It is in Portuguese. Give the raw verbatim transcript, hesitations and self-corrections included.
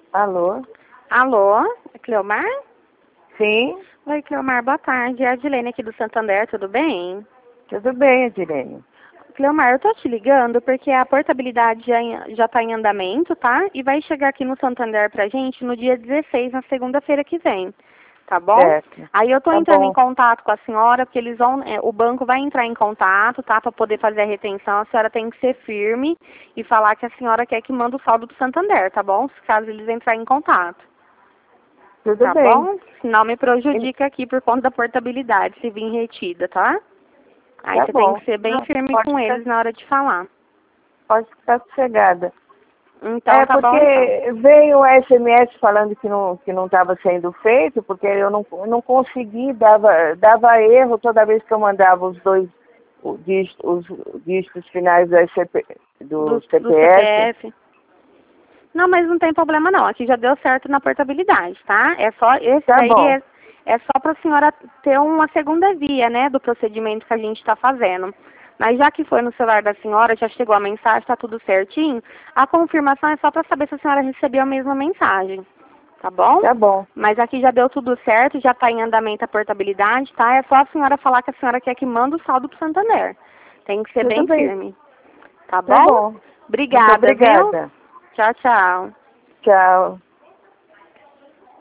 Alô? Alô, é Cleomar? Sim, Oi, Cleomar, boa tarde. É a Adilene aqui do Santander, tudo bem? tudo bem, Adirene. Cleomar, eu tô te ligando porque a portabilidade já, em- já tá em andamento, tá? E vai chegar aqui no Santander pra gente no dia dezesseis, na segunda-feira que vem, tá bom? Certo. Aí eu tô Tá entrando em bom. contato com a senhora, porque eles vão, é, o banco vai entrar em contato, tá? Pra poder fazer a retenção, a senhora tem que ser firme e falar que a senhora quer que manda o saldo pro Santander, tá bom? Caso eles entrarem em contato. Tudo Tá bem. bom? Senão me Ele- prejudica aqui por conta da portabilidade, se vir retida, tá? Aí Tá você tem bom. que ser bem Não, firme pode com ficar, eles na hora de falar. pode ficar sossegada. Então É tá porque bom então. veio o S M S falando que não que não estava sendo feito, porque eu não, eu não consegui, dava, dava erro toda vez que eu mandava os dois o dígito- os dígitos finais do, S C P, do Do, do C P C P F. F. Não, mas não tem problema não. Aqui já deu certo na portabilidade, tá? É só, esse Tá daí bom. é, é só pra senhora ter uma segunda via, né, do procedimento que a gente tá fazendo. Mas já que foi no celular da senhora, já chegou a mensagem, tá tudo certinho, a confirmação é só pra saber se a senhora recebeu a mesma mensagem. Tá bom? Tá bom. Mas aqui já deu tudo certo, já está em andamento a portabilidade, tá? É só a senhora falar que a senhora quer que manda o saldo pro Santander. Tem que ser Tudo bem bem. firme. Tá Tá bom? bom. Muito Obrigada, viu? obrigada. Tchau, tchau. Tchau.